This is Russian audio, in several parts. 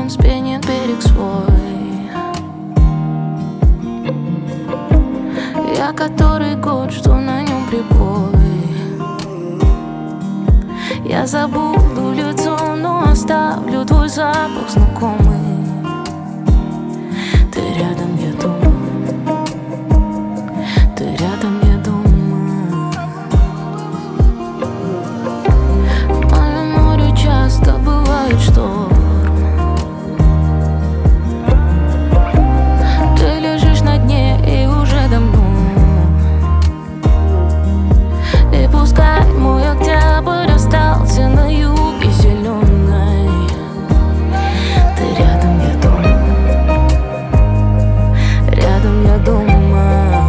океан спенит берег свой. Я который год жду на нем прибой. Я забуду лицо, но оставлю твой запах знакомый. Ты рядом, я думаю. Ты рядом, я думаю. В моем море часто бывает шторм. Ты лежишь на дне и уже давно. И пускай мой октябрь остался на юге зеленой. Ты рядом, я думаю. Рядом, я думаю.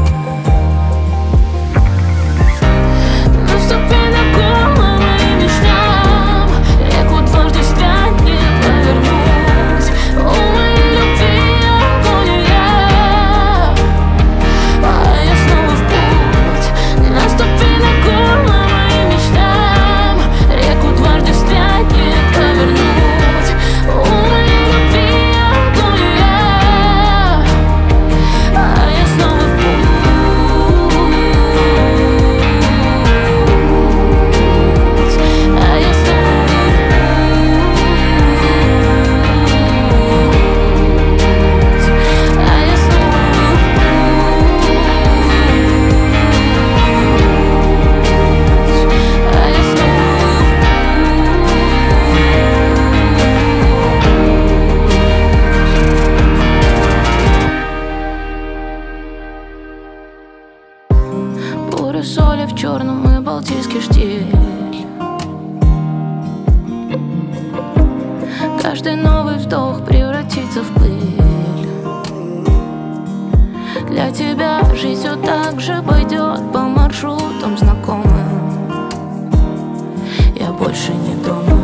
Наступи на голову моим мечтам. Реку дважды вспять не повернуть. У моей любви агония, а я снова в путь. Наступи на голову моим мечтам. Реку дважды вспять не повернуть. У моей любви агония, а я снова в путь. А я снова в путь. А я снова в путь. А я снова в путь. Буря соли в черном и балтийский штиль. Каждый новый вдох превратится в пыль. Для тебя жизнь все так же пойдет по маршрутам знакомым. Я больше не думаю.